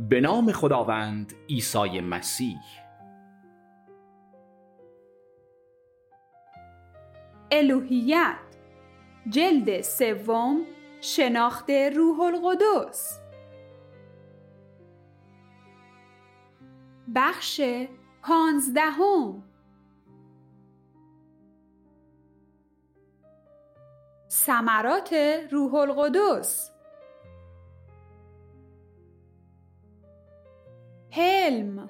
به نام خداوند عیسی مسیح. الوهیت جلد 3 شناخت روح القدس بخش 15 ثمرات روح القدس. حلم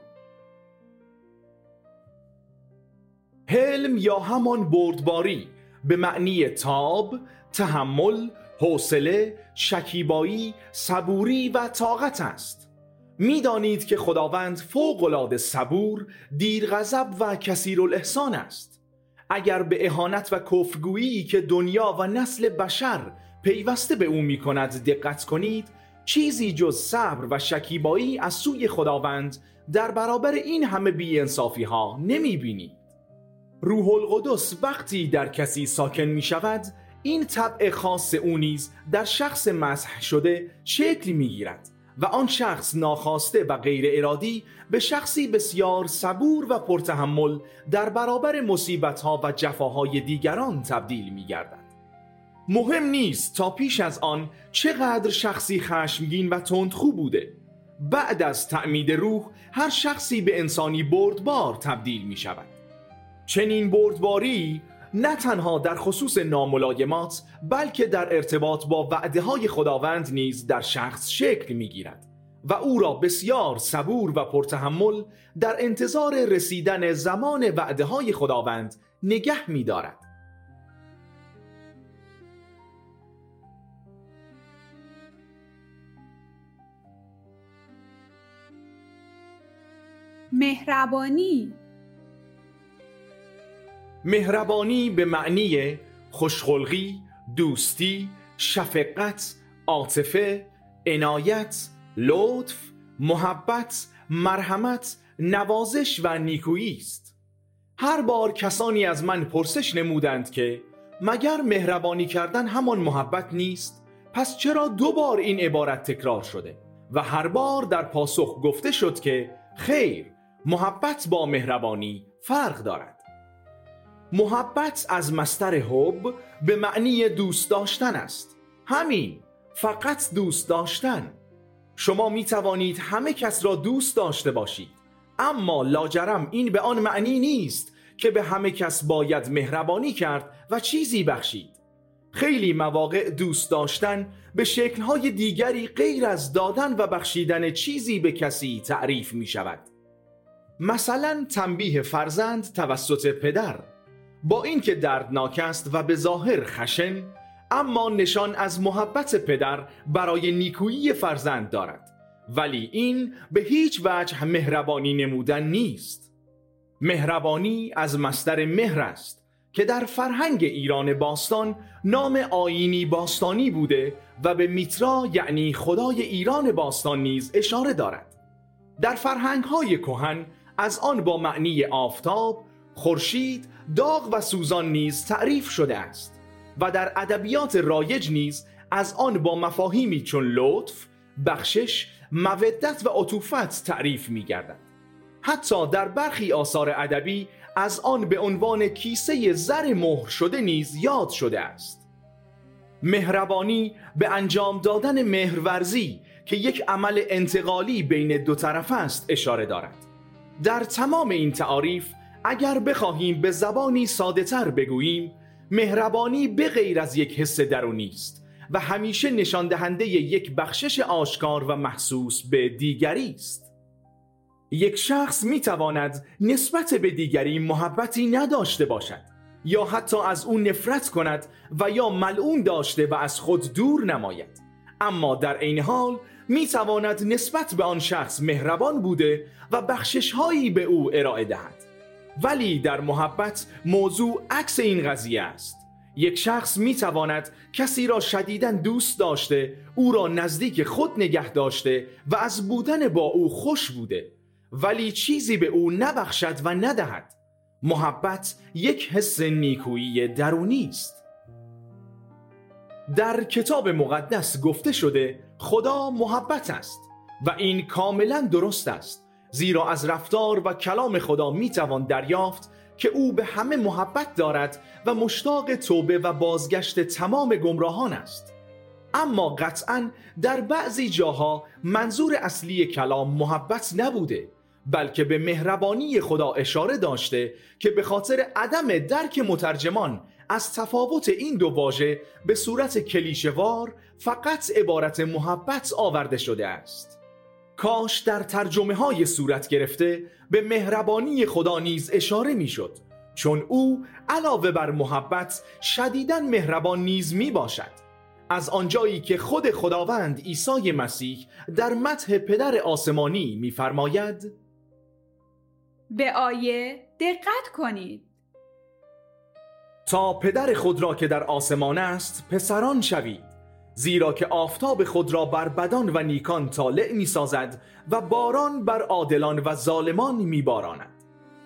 یا همان بردباری به معنی تاب، تحمل، حوصله، شکیبایی، صبوری و طاقت است. می‌دانید که خداوند فوق‌العاده صبور، دیر غضب و کثیرالاحسان است. اگر به اهانت و کفرگویی که دنیا و نسل بشر پیوسته به او می‌کند دقت کنید، چیزی جز صبر و شکیبایی از سوی خداوند در برابر این همه بی‌انصافی‌ها نمی‌بینید. روح القدس وقتی در کسی ساکن می شود، این طبع خاص او نیز در شخص مسح شده شکل می گیرد و آن شخص ناخواسته و غیر ارادی به شخصی بسیار صبور و پرتحمل در برابر مصیبت‌ها و جفاهای دیگران تبدیل می گردد. مهم نیست تا پیش از آن چقدر شخصی خشمگین و تندخو بوده. بعد از تعمید روح هر شخصی به انسانی بردبار تبدیل می شود. چنین بردباری نه تنها در خصوص ناملایمات بلکه در ارتباط با وعده‌های خداوند نیز در شخص شکل می‌گیرد و او را بسیار صبور و پرتحمل در انتظار رسیدن زمان وعده‌های خداوند نگه می‌دارد. مهربانی به معنی خوشخلقی، دوستی، شفقت، عاطفه، عنایت، لطف، محبت، مرحمت، نوازش و نیکویی است. هر بار کسانی از من پرسش نمودند که مگر مهربانی کردن همان محبت نیست؟ پس چرا 2 بار این عبارت تکرار شده؟ و هر بار در پاسخ گفته شد که خیر، محبت با مهربانی فرق دارد. محبت از مصدر حب به معنی دوست داشتن است. همین، فقط دوست داشتن. شما می توانید همه کس را دوست داشته باشید، اما لاجرم این به آن معنی نیست که به همه کس باید مهربانی کرد و چیزی بخشید. خیلی مواقع دوست داشتن به شکل‌های دیگری غیر از دادن و بخشیدن چیزی به کسی تعریف می شود. مثلا تنبیه فرزند توسط پدر، با اینکه دردناک است و به ظاهر خشن، اما نشان از محبت پدر برای نیکویی فرزند دارد، ولی این به هیچ وجه مهربانی نمودن نیست. مهربانی از مصدر مهر است که در فرهنگ ایران باستان نام آیینی باستانی بوده و به میترا یعنی خدای ایران باستان نیز اشاره دارد. در فرهنگ‌های کهن از آن با معنی آفتاب، خورشید، داغ و سوزان نیز تعریف شده است و در ادبیات رایج نیز از آن با مفاهیمی چون لطف، بخشش، مودت و عطوفت تعریف می گردد. حتی در برخی آثار ادبی از آن به عنوان کیسه زر مهر شده نیز یاد شده است. مهربانی به انجام دادن مهرورزی که یک عمل انتقالی بین 2 طرف است اشاره دارد. در تمام این تعاریف اگر بخواهیم به زبانی ساده تر بگوییم، مهربانی به غیر از یک حس درونی است و همیشه نشان دهنده یک بخشش آشکار و محسوس به دیگری است. یک شخص می تواند نسبت به دیگری محبتی نداشته باشد یا حتی از او نفرت کند و یا ملعون داشته و از خود دور نماید، اما در عین حال می تواند نسبت به آن شخص مهربان بوده و بخشش‌هایی به او ارائه دهد. ولی در محبت موضوع عکس این قضیه است. یک شخص می تواند کسی را شدیداً دوست داشته، او را نزدیک خود نگه داشته و از بودن با او خوش بوده، ولی چیزی به او نبخشد و ندهد. محبت یک حس نیکویی درونی است. در کتاب مقدس گفته شده خدا محبت است و این کاملا درست است، زیرا از رفتار و کلام خدا میتوان دریافت که او به همه محبت دارد و مشتاق توبه و بازگشت تمام گمراهان است. اما قطعاً در بعضی جاها منظور اصلی کلام محبت نبوده، بلکه به مهربانی خدا اشاره داشته که به خاطر عدم درک مترجمان از تفاوت این دو واژه به صورت کلیشه‌وار فقط عبارت محبت آورده شده است. کاش در ترجمه های صورت گرفته به مهربانی خدا نیز اشاره می شد، چون او علاوه بر محبت شدیداً مهربان نیز می باشد. از آنجایی که خود خداوند عیسی مسیح در مدح پدر آسمانی می فرماید: به آیه دقت کنید. تا پدر خود را که در آسمان است پسران شوید، زیرا که آفتاب خود را بر بدان و نیکان طالع می سازد و باران بر عادلان و ظالمان می باراند.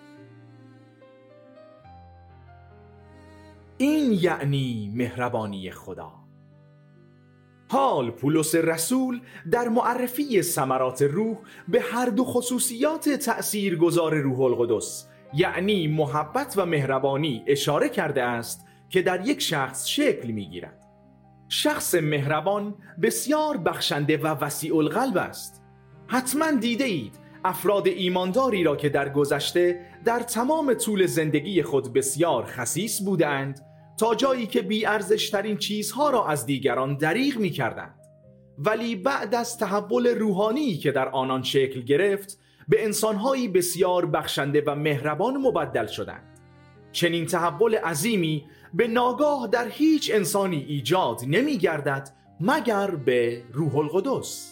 این یعنی مهربانی خدا. حال پولس رسول در معرفی ثمرات روح به هر دو خصوصیات تأثیرگذار روح القدس، یعنی محبت و مهربانی، اشاره کرده است که در یک شخص شکل می گیرد. شخص مهربان بسیار بخشنده و وسیع القلب است. حتما دیده اید افراد ایمانداری را که در گذشته در تمام طول زندگی خود بسیار خسیس بودند، تا جایی که بی‌ارزش‌ترین چیزها را از دیگران دریغ می‌کردند، ولی بعد از تحول روحانی که در آنان شکل گرفت به انسان‌هایی بسیار بخشنده و مهربان مبدل شدند. چنین تحول عظیمی به ناگاه در هیچ انسانی ایجاد نمی‌گردد مگر به روح القدس.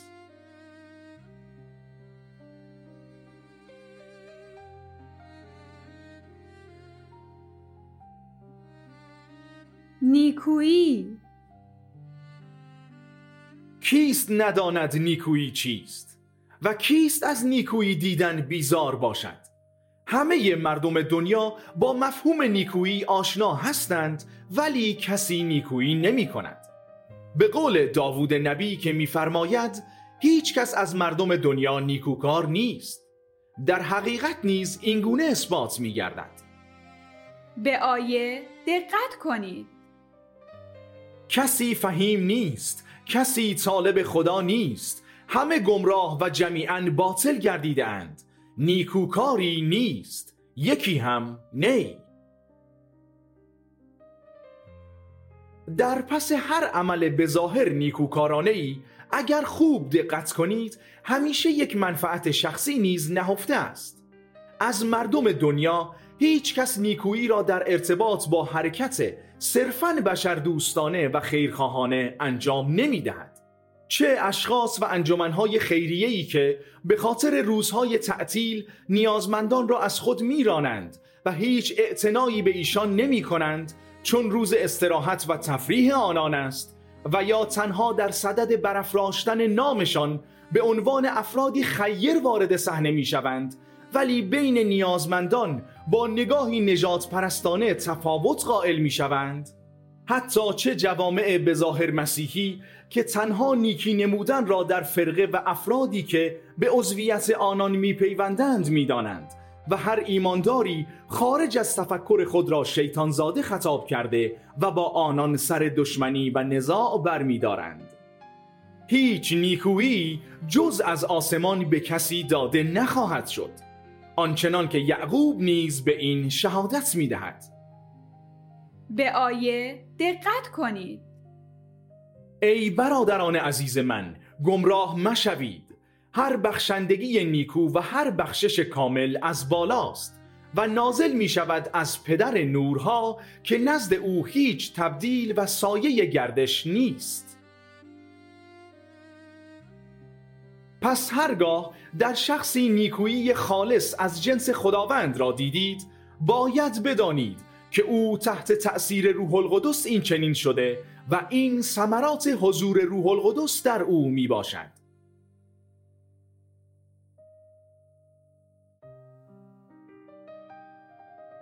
نیکویی. کیست نداند نیکویی چیست و کیست از نیکویی دیدن بیزار باشد؟ همه مردم دنیا با مفهوم نیکویی آشنا هستند، ولی کسی نیکویی نمی کند. به قول داوود نبی که می‌فرماید هیچ کس از مردم دنیا نیکوکار نیست، در حقیقت نیز اینگونه اثبات می‌گردد. به آیه دقت کنید. کسی فهیم نیست، کسی طالب خدا نیست، همه گمراه و جمیعاً باطل گردیده اند، نیکوکاری نیست، یکی هم نی. در پس هر عمل بظاهر نیکوکارانه‌ای اگر خوب دقت کنید همیشه یک منفعت شخصی نیز نهفته است. از مردم دنیا هیچ کس نیکویی را در ارتباط با حرکت صرفاً بشردوستانه و خیرخواهانه انجام نمی‌دهد. چه اشخاص و انجمن‌های خیریه‌ای که به خاطر روزهای تعطیل نیازمندان را از خود می‌رانند و هیچ اعتنایی به ایشان نمی‌کنند چون روز استراحت و تفریح آنان است، و یا تنها در صدد برافراشتن نامشان به عنوان افرادی خیر وارد صحنه می‌شوند، ولی بین نیازمندان با نگاهی نجات پرستانه تفاوت قائل می‌شوند. حتی چه جوامع بظاهر مسیحی که تنها نیکی نمودن را در فرقه و افرادی که به عضویت آنان میپیوندند میدانند و هر ایمانداری خارج از تفکر خود را شیطان زاده خطاب کرده و با آنان سر دشمنی و نزاع برمیدارند. هیچ نیکویی جز از آسمان به کسی داده نخواهد شد، آنچنان که یعقوب نیز به این شهادت میدهد. به آیه دقت کنید. ای برادران عزیز من، گمراه مشوید. هر بخشندگی نیکو و هر بخشش کامل از بالاست و نازل می شود از پدر نورها که نزد او هیچ تبدیل و سایه گردش نیست. پس هرگاه در شخصی نیکویی خالص از جنس خداوند را دیدید، باید بدانید که او تحت تأثیر روح القدس این چنین شده و این ثمرات حضور روح القدس در او می باشد.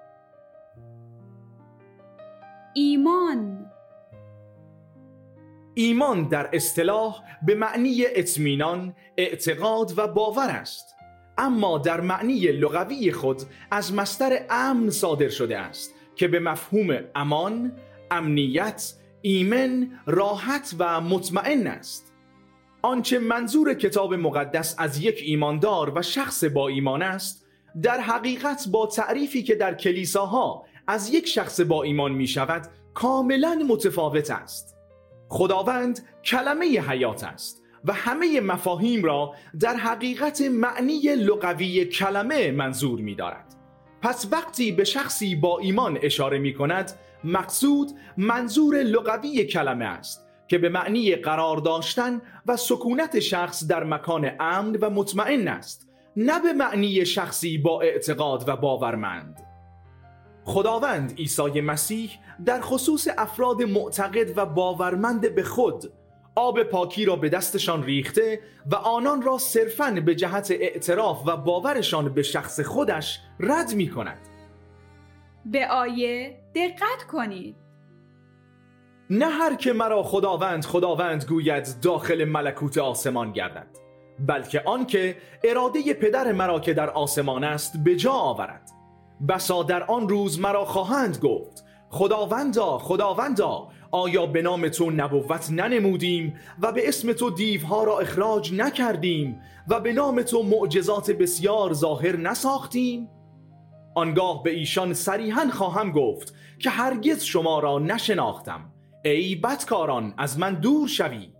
ایمان. ایمان در اصطلاح به معنی اطمینان، اعتقاد و باور است، اما در معنی لغوی خود از مصدر امن صادر شده است که به مفهوم امان، امنیت، ایمن، راحت و مطمئن است. آنچه منظور کتاب مقدس از یک ایماندار و شخص با ایمان است، در حقیقت با تعریفی که در کلیساها از یک شخص با ایمان می شود کاملا متفاوت است. خداوند کلمه حیات است و همه مفاهیم را در حقیقت معنی لغوی کلمه منظور می دارد. پس وقتی به شخصی با ایمان اشاره می کند، مقصود منظور لغوی کلمه است که به معنی قرار داشتن و سکونت شخص در مکان امن و مطمئن است، نه به معنی شخصی با اعتقاد و باورمند. خداوند عیسی مسیح در خصوص افراد معتقد و باورمند به خود آب پاکی را به دستشان ریخته و آنان را صرفاً به جهت اعتراف و باورشان به شخص خودش رد می کند. به آیه دقت کنید. نه هر که مرا خداوند خداوند گوید داخل ملکوت آسمان گردد، بلکه آن که اراده پدر مرا که در آسمان است به جا آورد. بسا در آن روز مرا خواهند گفت خداوندا خداوندا، آیا به نام تو نبوت ننمودیم و به اسم تو دیوها را اخراج نکردیم و به نام تو معجزات بسیار ظاهر نساختیم؟ آنگاه به ایشان صریحاً خواهم گفت که هرگز شما را نشناختم، ای بدکاران از من دور شوید.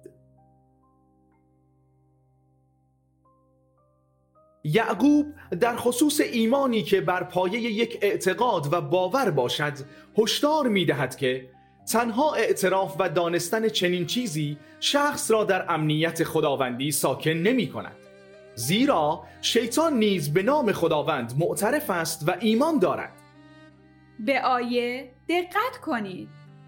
یعقوب در خصوص ایمانی که بر پایه یک اعتقاد و باور باشد هشدار می‌دهد که تنها اعتراف و دانستن چنین چیزی شخص را در امنیت خداوندی ساکن نمی‌کند، زیرا شیطان نیز به نام خداوند معترف است و ایمان دارد. به آیه دقت کنید.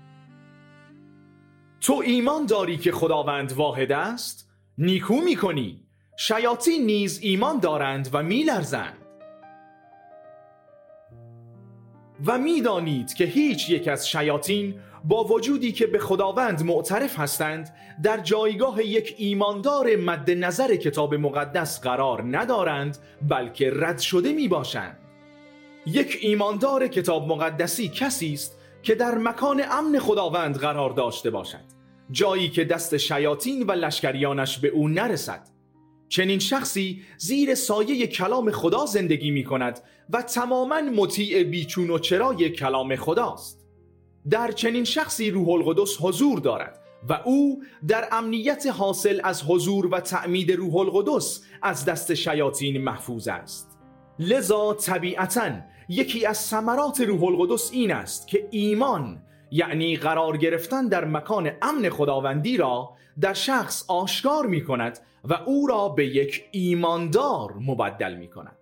تو ایمان داری که خداوند واحد است؟ نیکو می‌کنی. شیاطین نیز ایمان دارند و می‌لرزند. و می‌دانید که هیچ یک از شیاطین با وجودی که به خداوند معترف هستند در جایگاه یک ایماندار مد نظر کتاب مقدس قرار ندارند، بلکه رد شده میباشند. یک ایماندار کتاب مقدسی کسی است که در مکان امن خداوند قرار داشته باشد، جایی که دست شیاطین و لشکریانش به او نرسد. چنین شخصی زیر سایه کلام خدا زندگی می کند و تماماً مطیع بیچون و چرای کلام خداست. در چنین شخصی روح القدس حضور دارد و او در امنیت حاصل از حضور و تعمید روح القدس از دست شیاطین محفوظ است. لذا طبیعتاً یکی از ثمرات روح القدس این است که ایمان، یعنی قرار گرفتن در مکان امن خداوندی را در شخص آشکار می کند و او را به یک ایماندار مبدل می کند.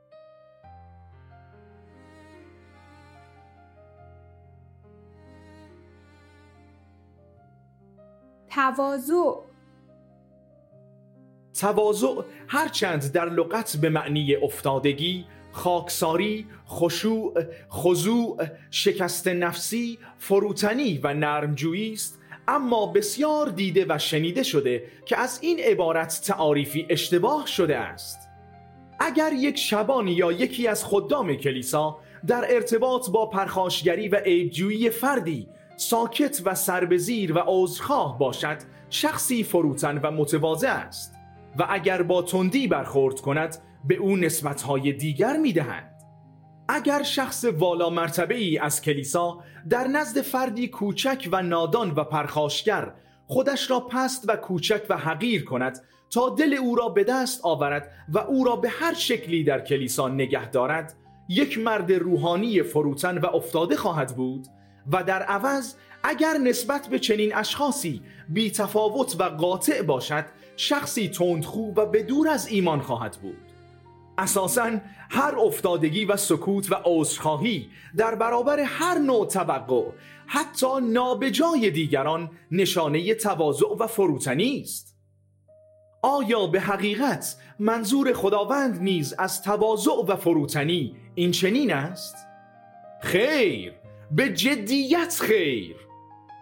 تواضع هرچند در لغت به معنی افتادگی، خاکساری، خشوع، خضوع، شکست نفسی، فروتنی و نرمجویی است، اما بسیار دیده و شنیده شده که از این عبارت تعاریفی اشتباه شده است. اگر یک شبان یا یکی از خدام کلیسا در ارتباط با پرخاشگری و عیبجویی فردی ساکت و سربزیر و عذرخواه باشد، شخصی فروتن و متواضع است، و اگر با تندی برخورد کند به او نسبت‌های دیگر می‌دهند. اگر شخص والا مرتبه‌ای از کلیسا در نزد فردی کوچک و نادان و پرخاشگر خودش را پست و کوچک و حقیر کند تا دل او را به دست آورد و او را به هر شکلی در کلیسا نگه دارد، یک مرد روحانی فروتن و افتاده خواهد بود و در عوض اگر نسبت به چنین اشخاصی بی تفاوت و قاطع باشد، شخصی تندخو و بدور از ایمان خواهد بود. اساساً هر افتادگی و سکوت و عذرخواهی در برابر هر نوع توقع، حتی نابجای دیگران، نشانه تواضع و فروتنی است. آیا به حقیقت منظور خداوند نیز از تواضع و فروتنی این چنین است؟ خیر، به جدیت خیر.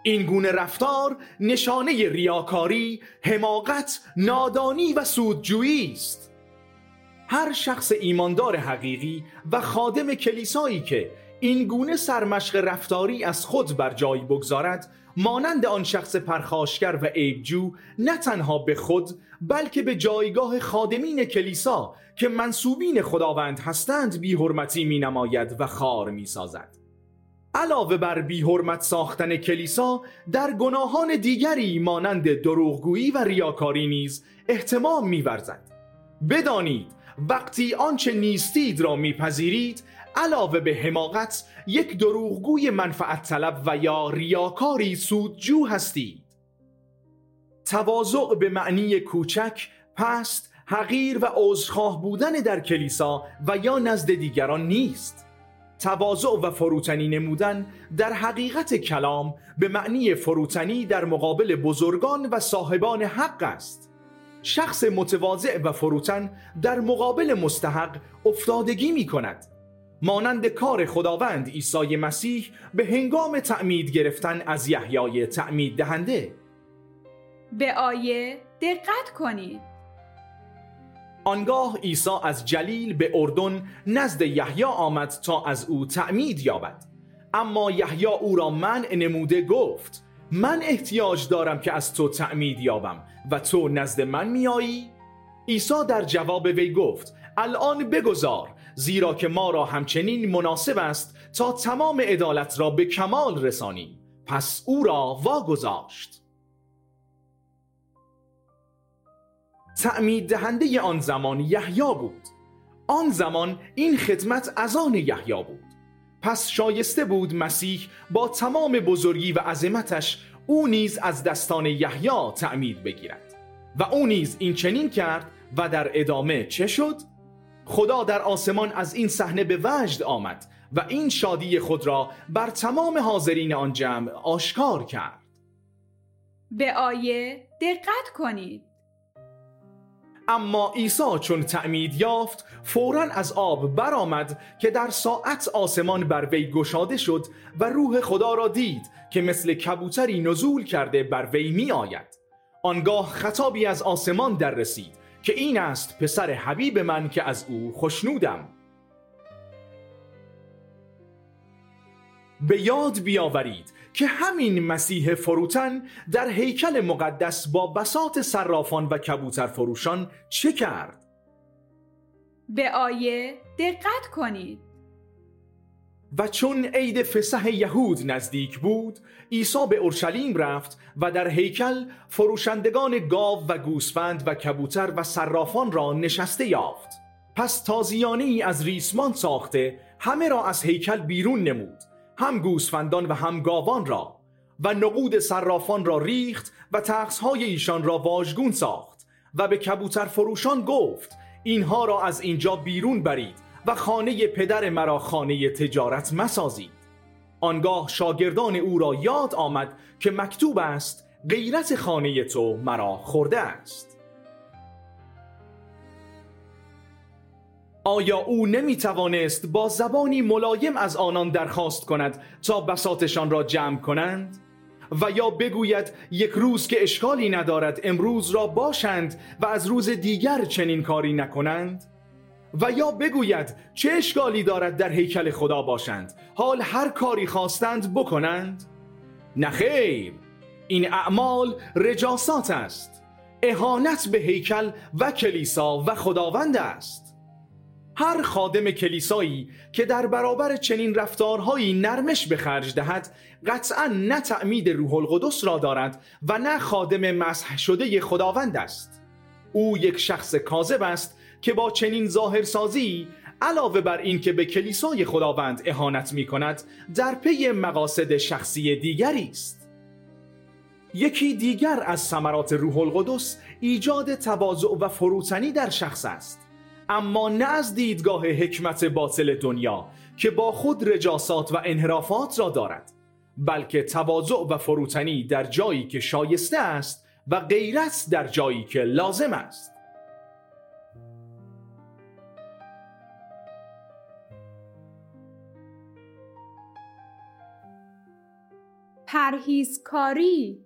این گونه رفتار نشانه ریاکاری، حماقت، نادانی و سودجویی است. هر شخص ایماندار حقیقی و خادم کلیسایی که این گونه سرمشق رفتاری از خود بر جای بگذارد، مانند آن شخص پرخاشگر و عیبجو نه تنها به خود بلکه به جایگاه خادمین کلیسا که منسوبین خداوند هستند بی‌حرمتی می‌نماید و خار می‌سازد. علاوه بر بی‌حرمت ساختن کلیسا، در گناهان دیگری مانند دروغگویی و ریاکاری نیز اهتمام می‌ورزد. بدانید وقتی آنچه نیستید را میپذیرید، علاوه به حماقت یک دروغگوی منفعت طلب و یا ریاکاری سودجو هستید. تواضع به معنی کوچک، پست، حقیر و عذرخواه بودن در کلیسا و یا نزد دیگران نیست. تواضع و فروتنی نمودن در حقیقت کلام به معنی فروتنی در مقابل بزرگان و صاحبان حق است. شخص متواضع و فروتن در مقابل مستحق افتادگی می کند، مانند کار خداوند عیسی مسیح به هنگام تعمید گرفتن از یحیای تعمید دهنده. به آیه دقت کنید. آنگاه عیسی از جلیل به اردن نزد یحیی آمد تا از او تعمید یابد. اما یحیی او را منع نموده گفت: من احتیاج دارم که از تو تعمید یابم و تو نزد من میایی؟ عیسی در جواب وی گفت: الان بگذار، زیرا که ما را همچنین مناسب است تا تمام عدالت را به کمال رسانیم. پس او را واگذاشت. تعمید دهنده آن زمان یحیی بود. آن زمان این خدمت از آن یحیی بود. پس شایسته بود مسیح با تمام بزرگی و عظمتش او نیز از دستان یحیی تعمید بگیرد. و او نیز این چنین کرد و در ادامه چه شد؟ خدا در آسمان از این صحنه به وجد آمد و این شادی خود را بر تمام حاضرین آن جمع آشکار کرد. به آیه دقت کنید. اما عیسی چون تعمید یافت فوراً از آب برآمد که در ساعت آسمان بر وی گشاده شد و روح خدا را دید که مثل کبوتری نزول کرده بر وی می آید. آنگاه خطابی از آسمان در رسید که این است پسر حبیب من که از او خوشنودم. به یاد بیاورید که همین مسیح فروتن در هیکل مقدس با بساط صرافان و کبوتر فروشان چه کرد؟ به آیه دقت کنید. و چون عید فسح یهود نزدیک بود، عیسی به اورشلیم رفت و در هیکل فروشندگان گاو و گوسفند و کبوتر و صرافان را نشسته یافت. پس تازیانه‌ای از ریسمان ساخته همه را از هیکل بیرون نمود، هم گوسفندان و هم گاوان را، و نقود صرافان را ریخت و تخس‌های ایشان را واژگون ساخت و به کبوتر فروشان گفت: اینها را از اینجا بیرون برید و خانه پدر مرا خانه تجارت مسازید. آنگاه شاگردان او را یاد آمد که مکتوب است: غیرت خانه تو مرا خورده است. آیا او نمی توانست با زبانی ملایم از آنان درخواست کند تا بساطشان را جمع کنند؟ و یا بگوید یک روز که اشکالی ندارد امروز را باشند و از روز دیگر چنین کاری نکنند؟ و یا بگوید چه اشکالی دارد در هیکل خدا باشند حال هر کاری خواستند بکنند؟ نخیر، این اعمال رجاسات است، اهانت به هیکل و کلیسا و خداوند است. هر خادم کلیسایی که در برابر چنین رفتارهایی نرمش به خرج دهد قطعاً نه تعمید روح القدس را دارد و نه خادم مسح شده خداوند است. او یک شخص کاذب است که با چنین ظاهرسازی علاوه بر این که به کلیسای خداوند اهانت می کند در پی مقاصد شخصی دیگری است. یکی دیگر از ثمرات روح القدس ایجاد تواضع و فروتنی در شخص است، اما نه از دیدگاه حکمت باطل دنیا که با خود رجاسات و انحرافات را دارد، بلکه تواضع و فروتنی در جایی که شایسته است و غیرت در جایی که لازم است. پرهیزکاری.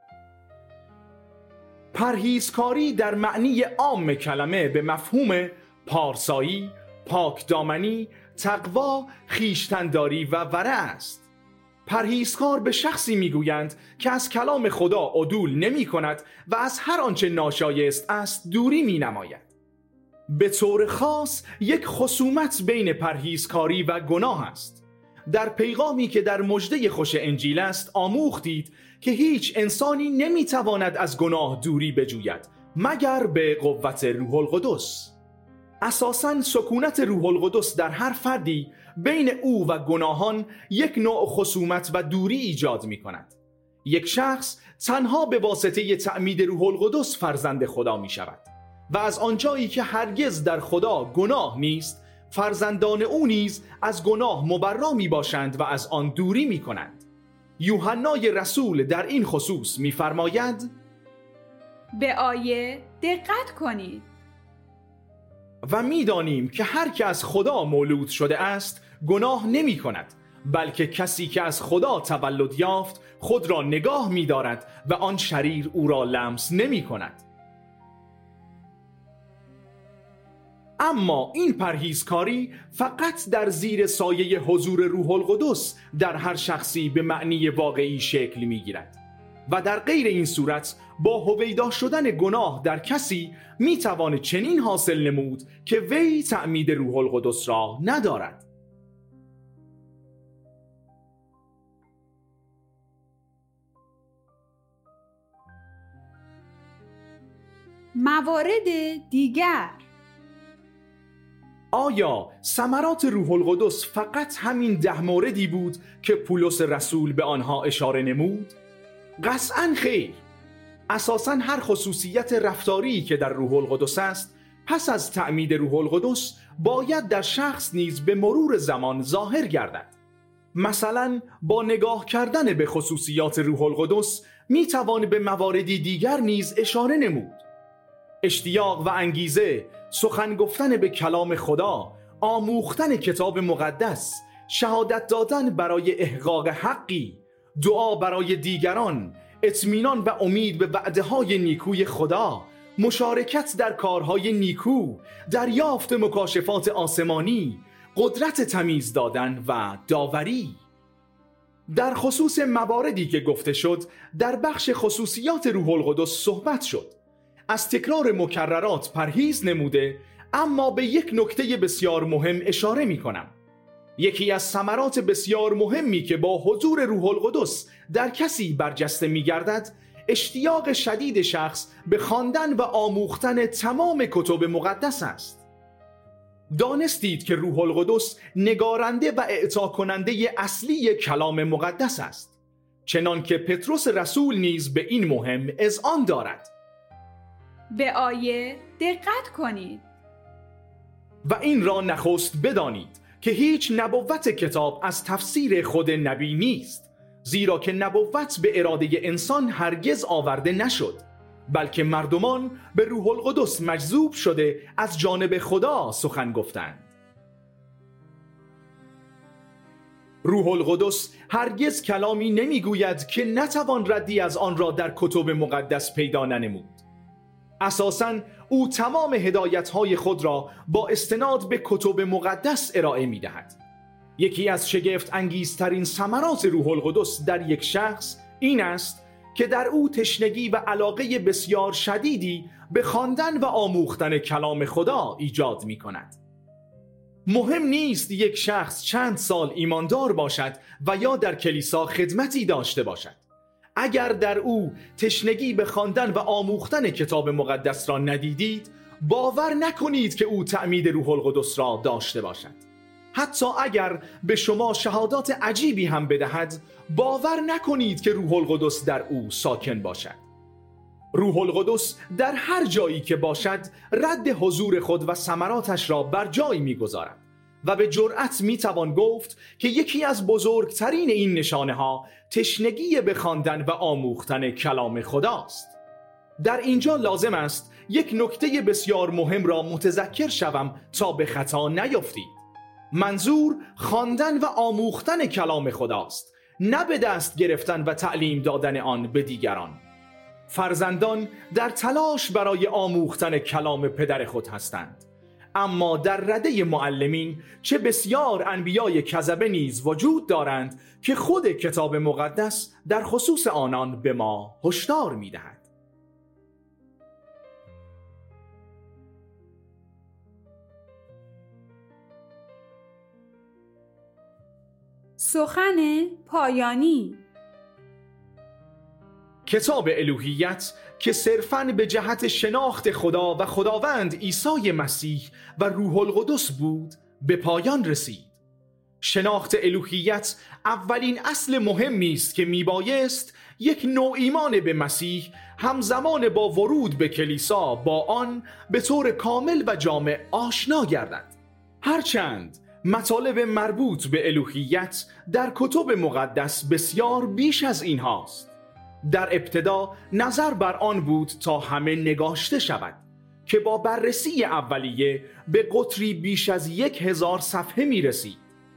پرهیزکاری در معنی عام کلمه به مفهوم پارسایی، پاکدامنی، تقوا، خویشتن‌داری و ورع است. پرهیزکار به شخصی میگویند که از کلام خدا عدول نمی کند و از هر آنچه ناشایست است دوری می نماید. به طور خاص یک خصومت بین پرهیزکاری و گناه است. در پیغامی که در مژده خوش انجیل است آموختید که هیچ انسانی نمیتواند از گناه دوری بجوید مگر به قوت روح القدس. اساساً سکونت روح القدس در هر فردی بین او و گناهان یک نوع خصومت و دوری ایجاد می کند. یک شخص تنها به واسطه تعمید روح القدس فرزند خدا می شود و از آنجایی که هرگز در خدا گناه نیست، فرزندان او نیز از گناه مبرا می باشند و از آن دوری می کنند. یوحنای رسول در این خصوص می فرماید: به آیه دقت کنید. و می دانیم که هر که از خدا مولود شده است گناه نمی کند، بلکه کسی که از خدا تولد یافت خود را نگاه می دارد و آن شریر او را لمس نمی کند. اما این پرهیزکاری فقط در زیر سایه حضور روح القدس در هر شخصی به معنی واقعی شکل می گیرد و در غیر این صورت با هویدا شدن گناه در کسی می توان چنین حاصل نمود که وی تعمید روح القدس را ندارد. موارد دیگر: آیا ثمرات روح القدس فقط همین 10 موردی بود که پولس رسول به آنها اشاره نمود؟ قطعاً خیر. اساساً هر خصوصیت رفتاری که در روح القدس است پس از تعمید روح القدس باید در شخص نیز به مرور زمان ظاهر گردد. مثلا با نگاه کردن به خصوصیات روح القدس می توان به مواردی دیگر نیز اشاره نمود. اشتیاق و انگیزه، سخن گفتن به کلام خدا، آموختن کتاب مقدس، شهادت دادن برای احقاق حقی، دعا برای دیگران، اطمینان و امید به وعده‌های نیکوی خدا، مشارکت در کارهای نیکو، دریافت مکاشفات آسمانی، قدرت تمیز دادن و داوری. در خصوص مواردی که گفته شد در بخش خصوصیات روح القدس صحبت شد. از تکرار مکررات پرهیز نموده، اما به یک نکته بسیار مهم اشاره می کنم. یکی از ثمرات بسیار مهمی که با حضور روح القدس در کسی برجسته می گردد، اشتیاق شدید شخص به خواندن و آموختن تمام کتب مقدس است. دانستید که روح القدس نگارنده و اعطا کننده اصلی کلام مقدس است، چنان که پتروس رسول نیز به این مهم اذعان دارد. به آیه دقت کنید. و این را نخست بدانید که هیچ نبوت کتاب از تفسیر خود نبی نیست، زیرا که نبوت به اراده انسان هرگز آورده نشد، بلکه مردمان به روح القدس مجذوب شده از جانب خدا سخن گفتند. روح القدس هرگز کلامی نمیگوید که نتوان ردی از آن را در کتب مقدس پیدا ننمود. اساساً او تمام هدایت‌های خود را با استناد به کتب مقدس ارائه می‌دهد. یکی از شگفت انگیزترین ثمرات روح القدس در یک شخص این است که در او تشنگی و علاقه بسیار شدیدی به خواندن و آموختن کلام خدا ایجاد می‌کند. مهم نیست یک شخص چند سال ایماندار باشد و یا در کلیسا خدمتی داشته باشد. اگر در او تشنگی به خواندن و آموختن کتاب مقدس را ندیدید، باور نکنید که او تعمید روح القدس را داشته باشد. حتی اگر به شما شهادات عجیبی هم بدهد، باور نکنید که روح القدس در او ساکن باشد. روح القدس در هر جایی که باشد رد حضور خود و ثمراتش را بر جای می‌گذارد و به جرأت میتوان گفت که یکی از بزرگترین این نشانه ها تشنگی به خواندن و آموختن کلام خداست. در اینجا لازم است یک نکته بسیار مهم را متذکر شوم تا به خطا نیفتید. منظور خواندن و آموختن کلام خداست، نه به دست گرفتن و تعلیم دادن آن به دیگران. فرزندان در تلاش برای آموختن کلام پدر خود هستند، اما در رده معلمین چه بسیار انبیای کذبه نیز وجود دارند که خود کتاب مقدس در خصوص آنان به ما هشدار می‌دهد. سخن پایانی. کتاب الوهیت که صرفاً به جهت شناخت خدا و خداوند عیسی مسیح و روح القدس بود به پایان رسید. شناخت الوهیت اولین اصل مهمی است که میبایست یک نوع ایمان به مسیح همزمان با ورود به کلیسا با آن به طور کامل و جامع آشنا گردد. هرچند مطالب مربوط به الوهیت در کتب مقدس بسیار بیش از این هاست، در ابتدا نظر بر آن بود تا همه نگاشته شود که با بررسی اولیه به قطری بیش از 1000 صفحه می رسید.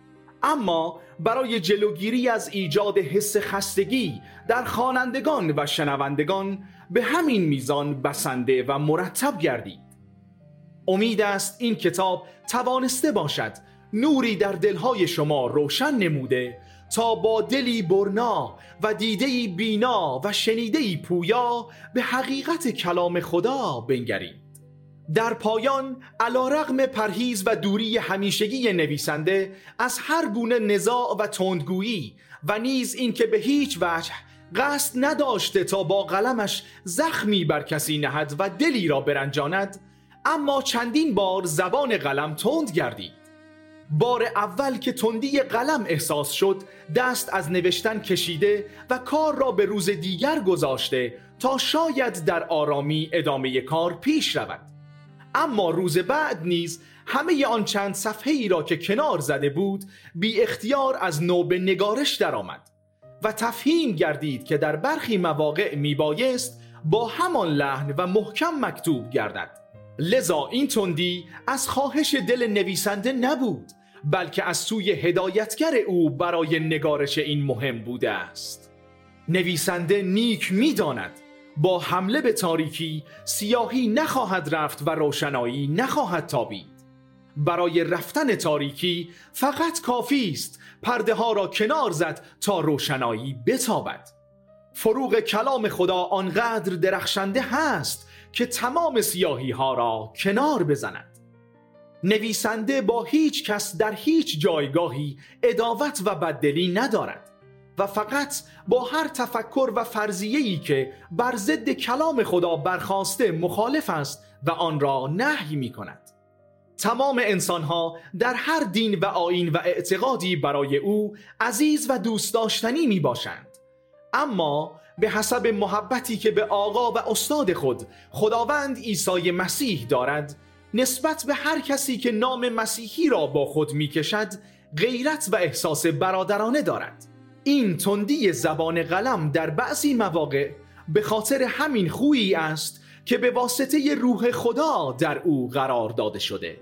اما برای جلوگیری از ایجاد حس خستگی در خوانندگان و شنوندگان به همین میزان بسنده و مرتب گردید. امید است این کتاب توانسته باشد نوری در دلهای شما روشن نموده تا با دلی برنا و دیده‌ای بینا و شنیده‌ای پویا به حقیقت کلام خدا بنگرید. در پایان علی‌رغم پرهیز و دوری همیشگی نویسنده از هر گونه نزاع و تندگویی و نیز اینکه به هیچ وجه قصد نداشته تا با قلمش زخمی بر کسی نهد و دلی را برنجاند، اما چندین بار زبان قلم تند گردید. بار اول که تندی قلم احساس شد دست از نوشتن کشیده و کار را به روز دیگر گذاشته تا شاید در آرامی ادامه کار پیش رود. اما روز بعد نیز همه آن چند صفحه‌ای را که کنار زده بود بی اختیار از نو به نگارش درآمد و تفهیم گردید که در برخی مواقع میبایست با همان لحن و محکم مکتوب گردد. لذا این تندی از خواهش دل نویسنده نبود، بلکه از سوی هدایتگر او برای نگارش این مهم بوده است. نویسنده نیک می‌داند با حمله به تاریکی سیاهی نخواهد رفت و روشنایی نخواهد تابید. برای رفتن تاریکی فقط کافی است پرده ها را کنار زد تا روشنایی بتابد. فروغ کلام خدا آنقدر درخشنده هست که تمام سیاهی ها را کنار بزند. نویسنده با هیچ کس در هیچ جایگاهی عداوت و بددلی ندارد و فقط با هر تفکر و فرضیه‌ای که بر ضد کلام خدا برخاسته مخالف است و آن را نهی می کند. تمام انسانها در هر دین و آیین و اعتقادی برای او عزیز و دوست داشتنی می باشند، اما به حسب محبتی که به آقا و استاد خود خداوند عیسی مسیح دارد، نسبت به هر کسی که نام مسیحی را با خود می کشد غیرت و احساس برادرانه دارد. این تندی زبان قلم در بعضی مواقع به خاطر همین خویی است که به واسطه روح خدا در او قرار داده شده.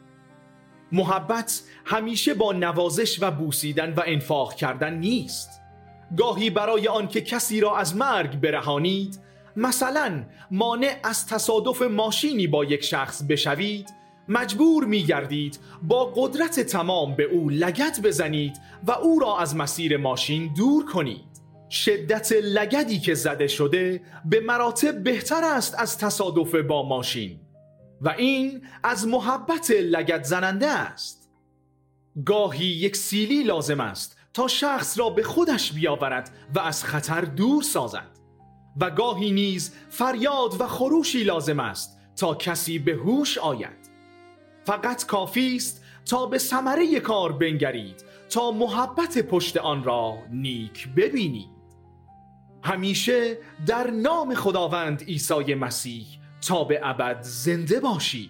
محبت همیشه با نوازش و بوسیدن و انفاق کردن نیست. گاهی برای آن که کسی را از مرگ برهانید، مثلا مانع از تصادف ماشینی با یک شخص بشوید، مجبور می گردید با قدرت تمام به او لگد بزنید و او را از مسیر ماشین دور کنید. شدت لگدی که زده شده به مراتب بهتر است از تصادف با ماشین و این از محبت لگد زننده است. گاهی یک سیلی لازم است تا شخص را به خودش بیاورد و از خطر دور سازد و گاهی نیز فریاد و خروشی لازم است تا کسی به هوش آید. فقط کافی است تا به ثمره کار بنگرید تا محبت پشت آن را نیک ببینید. همیشه در نام خداوند عیسی مسیح تا به ابد زنده باشید.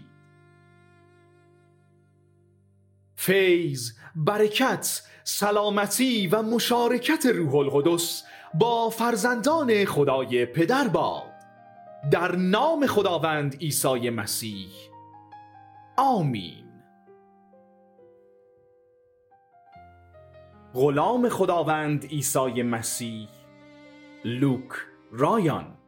فیض، برکت، سلامتی و مشارکت روح القدس با فرزندان خدای پدر باد. در نام خداوند عیسی مسیح. آمین. غلام خداوند عیسی مسیح. لوک رایان.